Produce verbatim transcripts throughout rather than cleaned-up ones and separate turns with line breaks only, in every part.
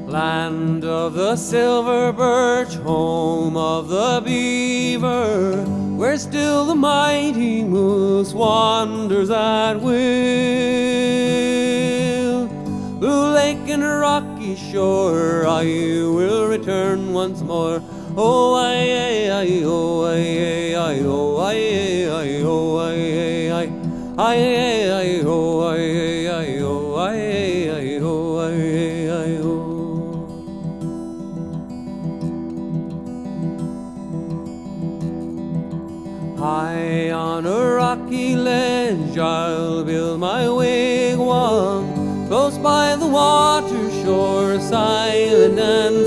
Land of the silver birch, home of the beaver, where still the mighty moose wanders at will. Blue lake and rocky shore, I will return once more. Oh, I, I, I, oh, I, I, oh, I, I, oh, I, I, I, I, oh, I, I, oh, I, I, oh, I, I, oh. High on a rocky ledge I'll build my wigwam, close by the water shore, silent and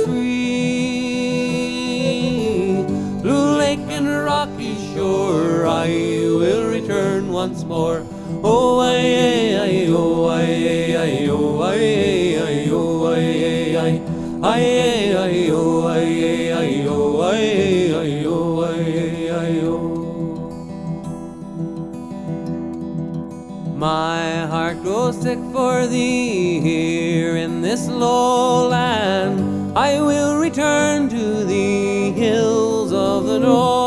free. Blue lake and rocky shore, I will return once more. Oh, I, I, oh, I, I, oh, I, I, oh, I, I, I, I, oh, I, I, oh, I, I, oh, I, I, oh. My heart grows sick for thee here in this lowland. I will return to the hills of the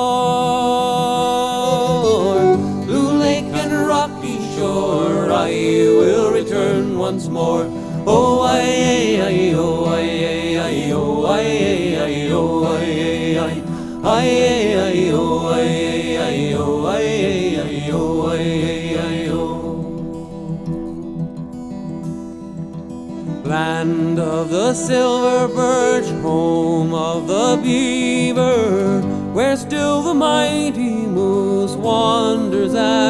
north. Blue lake and rocky shore, I will return once more. Oh, I, I, oh, I, I, oh, I, I, oh, I, I, I, I, oh, I, I, oh, I, I, oh, I, I, oh. Land of the silver birch, home of the beaver, where still the mighty moose wanders at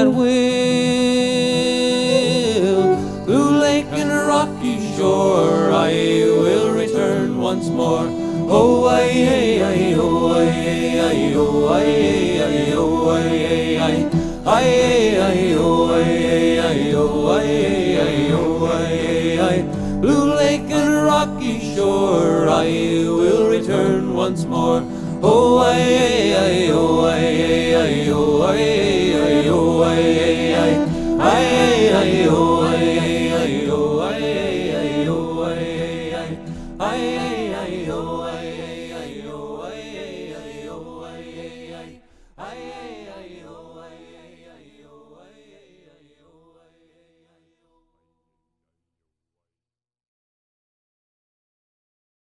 will. Blue lake and rocky shore, I will return once more. Oh, I, I, oh, I, I, oh, I, I, oh, I, I, I, I, oh, I, I, oh, I, I, oh, I, I. Blue lake and rocky shore, I will return once more. Oh, I,